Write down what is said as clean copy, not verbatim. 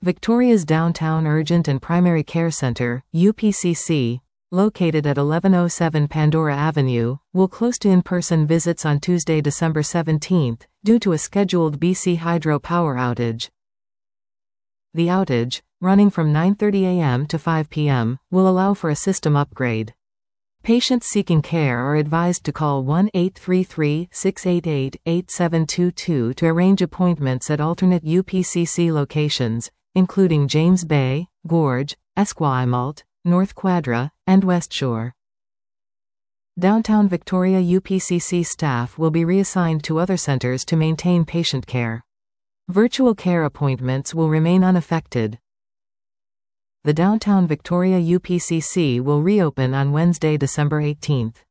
Victoria's Downtown Urgent and Primary Care Center, UPCC, located at 1107 Pandora Avenue, will close to in-person visits on Tuesday, December 17, due to a scheduled BC Hydro power outage. The outage, running from 9:30 a.m. to 5 p.m., will allow for a system upgrade. Patients seeking care are advised to call 1-833-688-8722 to arrange appointments at alternate UPCC locations, including James Bay, Gorge, Esquimalt, North Quadra, and West Shore. Downtown Victoria UPCC staff will be reassigned to other centers to maintain patient care. Virtual care appointments will remain unaffected. The Downtown Victoria UPCC will reopen on Wednesday, December 18.